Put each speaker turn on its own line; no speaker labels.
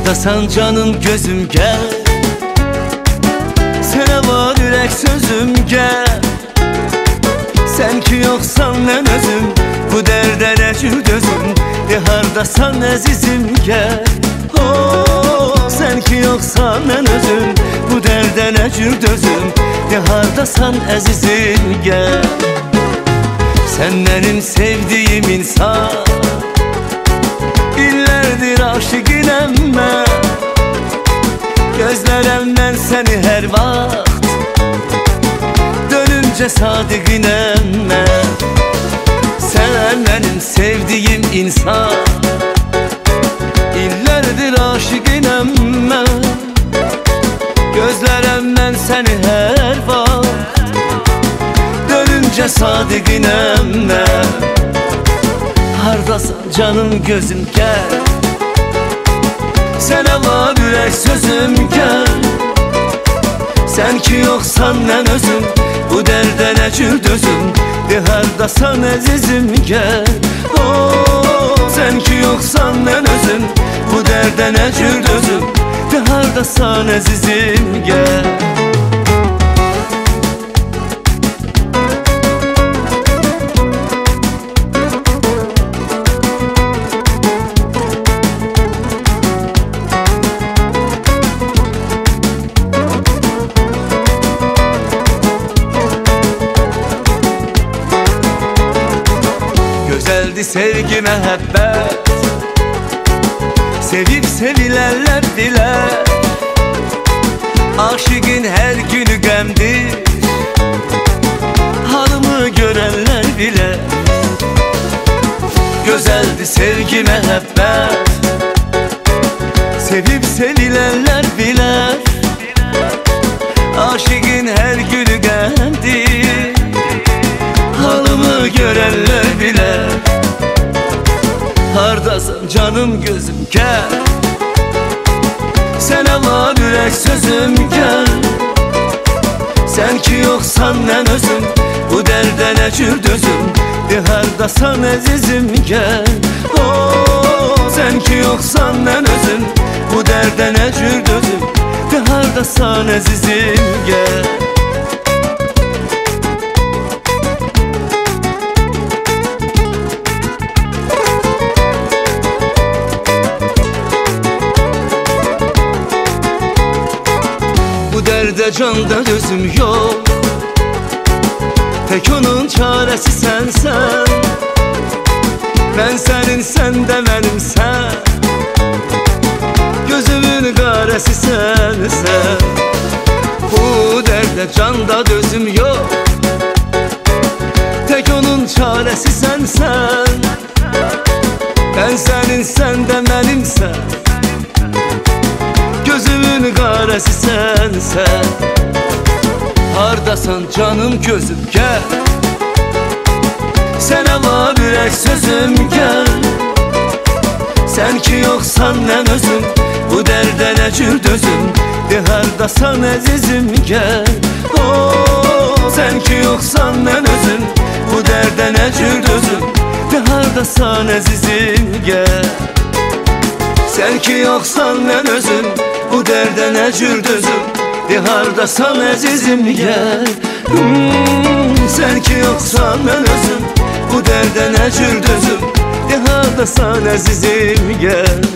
Hardasan canım gözüm gel, sene var ürək sözüm gel. Sen ki yoksan mən özüm, bu dərdə nə cür dözüm. Hardasan əzizim gel, sen ki yoksan mən özüm, bu dərdə nə cür dözüm. Hardasan əzizim gel. Sen benim sevdiğim insan, illərdir aşıqinəm mən. Gözlərəmdən səni hər vaxt, dönüncə sadiqinəm mən. Sen benim sevdiğim insan, illərdir aşıqinəm mən. Gözlərəmdən səni hər vaxt, dönüncə sadiqinəm mən. Hardasan canım gözüm gel, sənə var ürək sözüm gel. Sen ki yoksan mən özüm, bu dərdə nə cür dözüm. Hardasan əzizim gel, sen ki yoksan mən özüm, bu dərdə nə cür dözüm. Hardasan əzizim gel. Gözəldi sevgi məhəbbət, sevib sevilərlər bilər. Aşıqın hər günü qəmdir, halımı görənlər bilər. Gözəldi sevgi məhəbbət, sevib sevilərlər bilər. Aşıqın hər günü qəmdir, halımı görənlər bilər. Hardasan canım gözüm gel, sənə var ürək sözüm gel. Sen ki yoksan mən özüm, bu dərdə nə cür dözüm. Hardasan əzizim gel, sen ki yoksan mən özüm, bu dərdə nə cür dözüm. Hardasan əzizim gel. Bu dərdə canda dözüm yok, tek onun çaresi sensen. Ben senin, sen de benimsen, gözümün qarəsi sensen. Bu dərdə canda dözüm yok, tek onun çaresi sensen. Ben senin, sen de benimsen, gözümün qarəsi sensen. Hardasan canım gözüm gel, sənə var ürək sözüm gel. Sen ki yoksan mən özüm, bu dərdə nə cür dözüm. Hardasan əzizim gel, sen ki yoksan mən özüm, bu dərdə nə cür dözüm. Hardasan əzizim gel. Sen ki yoksan mən özüm, bu dərdə nə cür dözüm. Hardasan əzizim gel, sen ki yoksan mən özüm, bu dərdə nə cür dözüm. Hardasan əzizim gel.